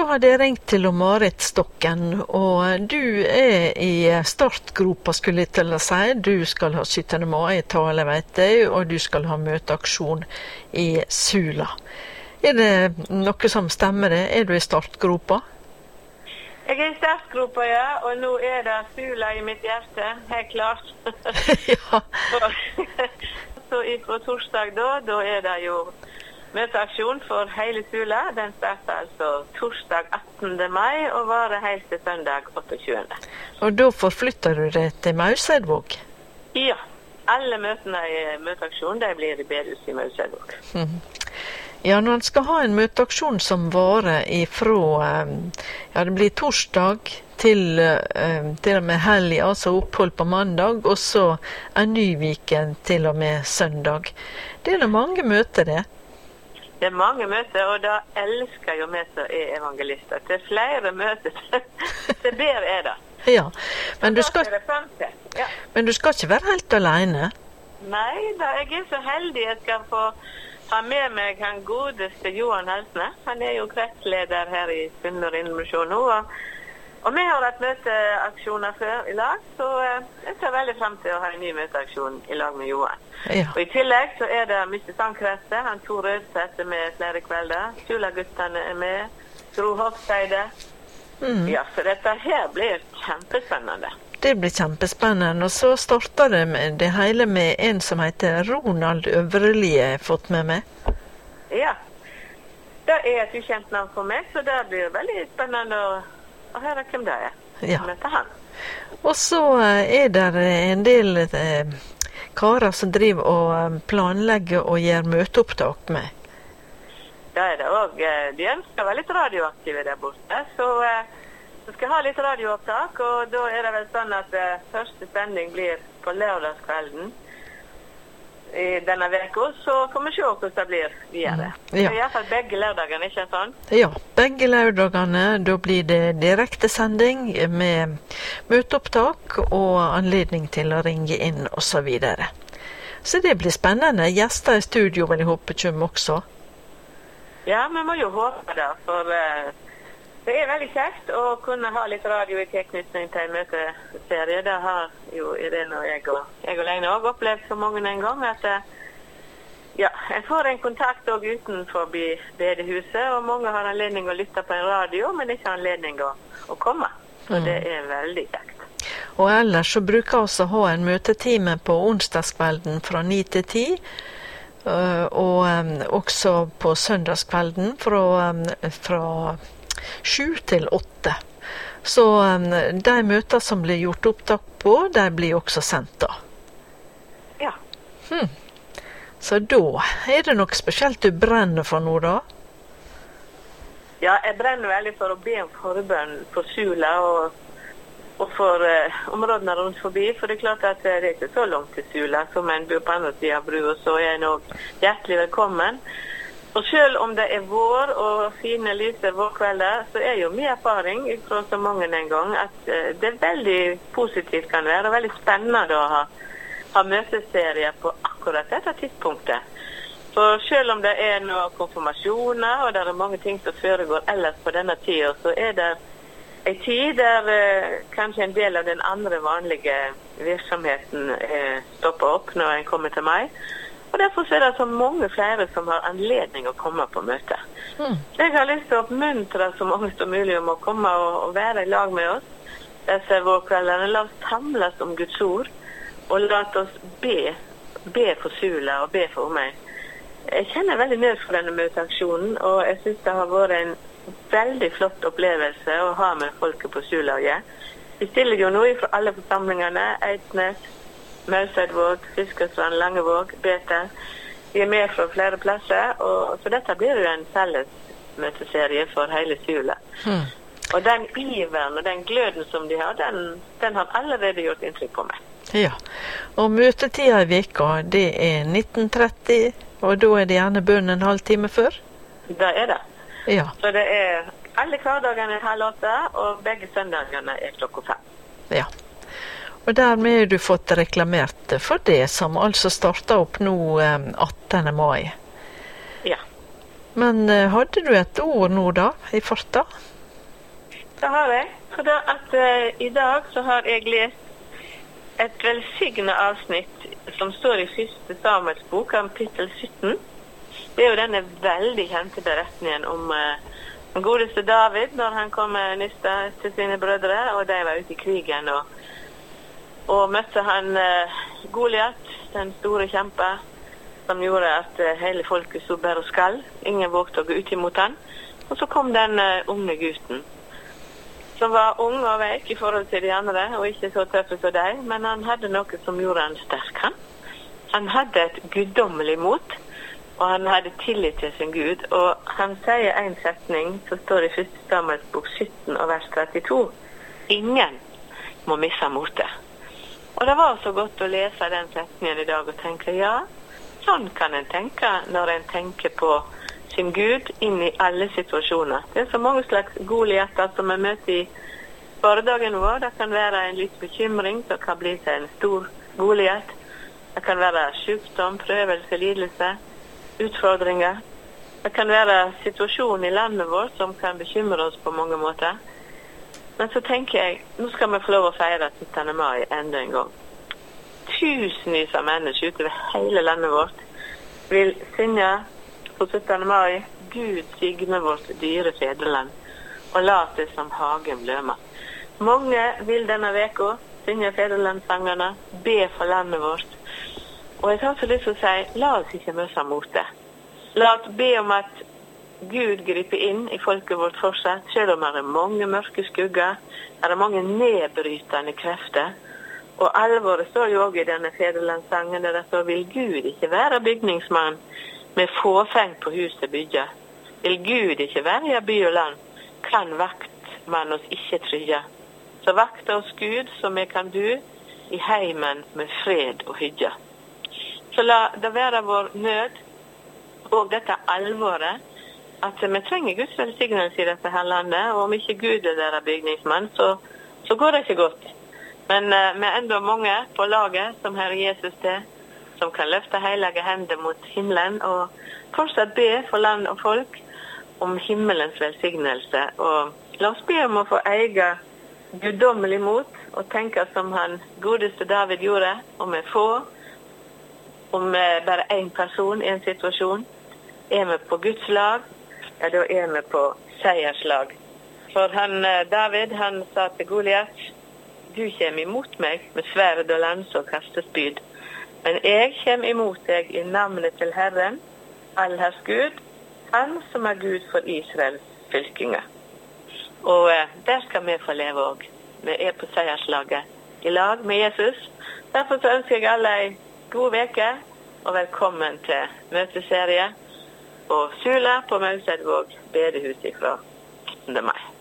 da hadde jeg ringt til Marit Stokken, og du i startgropa, skulle jeg til å si. Du skal ha 17. mai-tale, vet jeg, og du skal ha møteaksjon i Sula. Det noe som stemmer det? Du i startgropa? Jeg i startgropa, ja, og nå det Sula i mitt hjerte, helt klart. Ja. Så fra torsdag da det jo møteaksjon for hele Sula. Den starter altså torsdag 18. mai og varer helt til søndag 28. Og da forflytter du det til Mausedvåg? Ja, alle møtene i møteaksjon, de blir i bedehuset i Mausedvåg. Ja, når man skal ha en møteaksjon som varer ifra, det blir torsdag til og med helg, altså opphold på mandag, og så en ny weekend til og med søndag. Det det mange møter det. Det mange møter, og da elsker jo vi som evangelister. Til flere møter, det bedre det. Ja, men du skal ikke være helt alene. Nei, da jeg så heldig jeg skal få ha med meg han godeste Johan Helsne. Han jo kretsleder her i Sunnmøre Indremisjon nå, og vi har hatt møteaksjoner før i lag, så jeg ser veldig frem til å ha en ny møteaksjon i lag med Johan. Ja. Og i tillegg så det Mr. Sandkreste, han Tor Rødseth med flere kvelder, Sula-guttene med, Gro Hofsteide. Ja, så dette her blir kjempespennende. Det blir kjempespennende, og så starter det hele med en som heter Ronald Øvreli, jeg har fått med meg. Ja, det et ukjent navn for meg, så det blir veldig spennende å høre hvem det Ja. Møte han. Og så det en del karer som driver og planlegger og gjør møteopptak med. Det det også. De ønsker være litt radioaktive der borte, så skal ha litt radioopptak, og da det vel sånn at første sending blir på lørdagskvelden i denne veka, så får vi se hvordan det blir videre. Ja. I hvert fall begge lørdagene, ikke sånn? Ja, begge lørdagene, da blir det direkte sending med møteopptak og anledning til å ringe inn og så videre. Så det blir spennende. Gjester i studio vil jeg håpe kommer også. Ja, vi må jo håpe det, for det veldig kjekt å kunne ha litt radio i tilknytning til en møteserie. Det har jo Irene og jeg alene også opplevd så mange en gang, at en får en kontakt også utenfor bedehuset, og mange har anledning å lytte på en radio, men ikke anledning å komme. Så det veldig kjekt. Og ellers så bruker vi også ha en møtetime på onsdagskvelden fra 9 til 10, og også på søndagskvelden fra 7 til 8. Så de møter som blir gjort opptak på, de blir også sendt da. Ja. Så da det noe spesielt du brenner for nå da? Ja, jeg brenner veldig for å be om forbønn på Sula og for områdene rundt forbi, for det klart at det ikke så langt til Sula, som en bor på andre siden av brua, så jeg nå hjertelig velkommen. Og selv om det vår og fine lyse vårkvelder, så jo min erfaring fra så mange en gang at det veldig positivt kan være, og veldig spennende å ha møteserier på akkurat dette tidspunktet. For selv om det noen konfirmasjoner, og det mange ting som foregår ellers på denne tiden, så det en tid der kanskje en del av den andre vanlige virksomheten stopper opp når en kommer til meg. Og derfor det så mange flere som har anledning å komme på møte. Jeg har lyst til å oppmuntre så mange som mulig om å komme og være i lag med oss. Disse vårkveldene, la oss samles om Guds ord, og la oss be for Sula og be for meg. Jeg kjenner veldig nød for denne møteaksjonen, og jeg synes det har vært en veldig flott opplevelse å ha med folket på Sula å gjøre. Vi stiller jo nå fra alle forsamlingene, Eidsnes, Mausedvåg, Fiskestrand, Langevåg, Betel. Vi med fra flere plasser, og så dette blir jo en felles møteserie for hele Sula. Og den iveren og den gløden som de har, den har allerede gjort inntrykk på meg. Ja, og møtetida i veka, det 19:30, og da det gjerne bønn en halv time før? Det det. Ja. Så det alle hverdagene 7:30, og begge søndagene 5:00. Ja. Og dermed har du fått reklamert for det, som altså starter opp nå 18. mai. Ja. Men hadde du et ord nå da, i farta? Det har jeg. For da at i dag så har jeg lest et velsignet avsnitt som står i 1. Samuels bok, kapittel 17. Det jo denne veldig kjente beretningen om den godeste David, når han kom med nysta til sine brødre, og de var ute i krigen, og møtte han Goliat, den store kjempe, som gjorde at hele folket så bare og skall. Ingen vågte å gå ut imot han. Og så kom den unge gutten, som var ung og veik i forhold til de andre, og ikke så tøffe som de, men han hadde noe som gjorde han sterk. Han hadde et guddommelig mot, og han hadde tillit til sin Gud, og han sier en setning som står i 1. Samuels bok 17 og vers 32. Ingen må misse motet. Og det var så godt å lese den setningen i dag og tenke, ja, sånn kan en tenke når en tenker på sin Gud inn i alle situasjoner. Det så mange slags Goliater som vi møter i hverdagen vår. Det kan være en litt bekymring som kan bli til en stor Goliat. Det kan være sykdom, prøvelse, lidelse, utfordringer. Det kan være situasjonen i landet vårt som kan bekymre oss på mange måter. Men så tenker jeg, nå skal vi få lov å feire 17. mai enda en gang. Tusenvis av mennesker ute ved hele landet vårt vil synge på 17. mai, Gud signe vårt dyre fedreland, og la det som hagen bløma. Mange vil denne veka synge fedrelandssangene, be for landet vårt. Og jeg har så lyst til å si, la oss ikke møte mot det. La oss be om at Gud griper inn i folket vårt fortsatt, selv om det er mange mørke skugger, det er mange nedbrytende krefter. Og alvoret står jo også i denne fedrelandssangen, der det står, vil Gud ikke være bygningsmann med fåfeng på huset bygge? Vil Gud ikke være by og land, kan vaktmann oss ikke trygge? Så vakte oss Gud, så vi kan du i heimen med fred og hygge. Så la det være vår nød, og dette alvoret, at vi trenger Guds velsignelse i dette her landet, og om ikke Gud er deres bygningsmann, så går det ikke godt. Men vi er enda mange på laget som Herre Jesus til, som kan løfte heilige hender mot himmelen, og fortsatt be for land og folk om himmelens velsignelse. Og la oss be om å få eie guddommelig mot, og tenke som han godeste David gjorde, om vi får, om bare en person i en situasjon, er vi på Guds lag, ja, da er vi på seierslag. For David, han sa til Goliat, du kommer imot meg med sverd og lans og kastespyd, men jeg kommer imot deg i navnet til Herren, allherrs Gud, han som er Gud for Israels fylkinger. Og der skal vi få leve også. Vi er på seierslaget i lag med Jesus. Derfor så ønsker jeg alle en god veke, og velkommen til møteserie og Sula på Mausedvåg bedehus fra 18. mai.